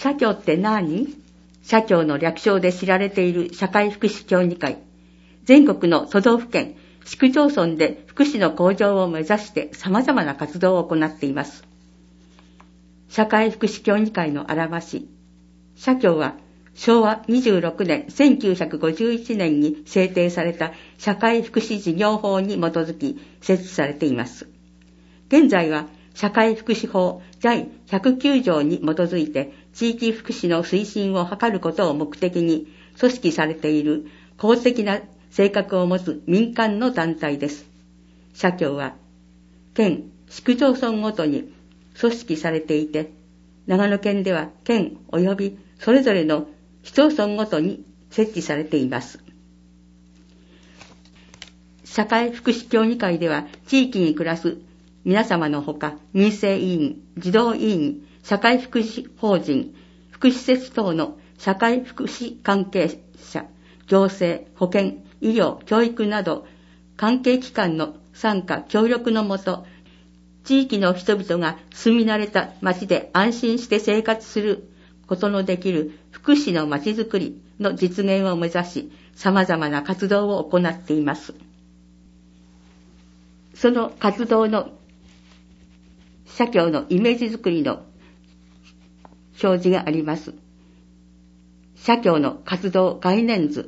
社協って何？社協の略称で知られている社会福祉協議会。全国の都道府県、市区町村で福祉の向上を目指して様々な活動を行っています。社会福祉協議会のあらまし。社協は昭和26年1951年に制定された社会福祉事業法に基づき設置されています。現在は社会福祉法第109条に基づいて地域福祉の推進を図ることを目的に組織されている公的な性格を持つ民間の団体です。社協は県、市区町村ごとに組織されていて、長野県では県及びそれぞれの市町村ごとに設置されています。社会福祉協議会では地域に暮らす皆様のほか、民生委員、児童委員、社会福祉法人、福祉施設等の社会福祉関係者、行政、保健、医療、教育など関係機関の参加協力のもと、地域の人々が住み慣れた町で安心して生活することのできる福祉の町づくりの実現を目指し、様々な活動を行っています。その活動の社協のイメージづくりの表示があります。社協の活動概念図。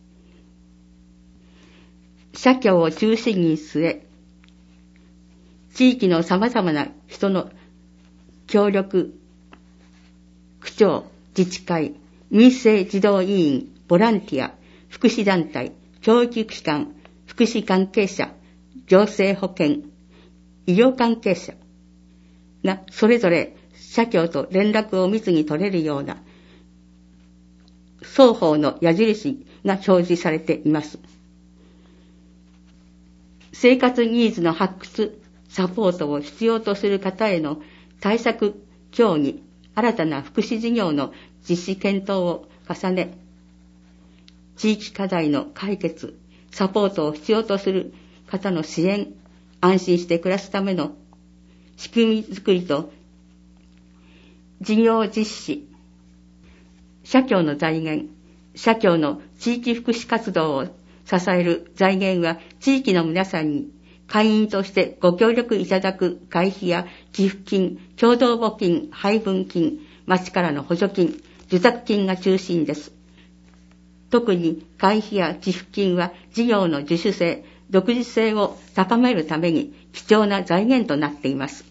社協を中心に据え、地域の様々な人の協力、区長、自治会、民生児童委員、ボランティア、福祉団体、教育機関、福祉関係者、行政保健、医療関係者がそれぞれ社協と連絡を密に取れるような双方の矢印が表示されています。生活ニーズの発掘、サポートを必要とする方への対策協議、新たな福祉事業の実施検討を重ね、地域課題の解決、サポートを必要とする方の支援、安心して暮らすための仕組みづくりと事業実施、社協の財源、社協の地域福祉活動を支える財源は地域の皆さんに会員としてご協力いただく会費や寄付金、共同募金、配分金、町からの補助金、受託金が中心です。特に会費や寄付金は事業の自主性、独自性を高めるために貴重な財源となっています。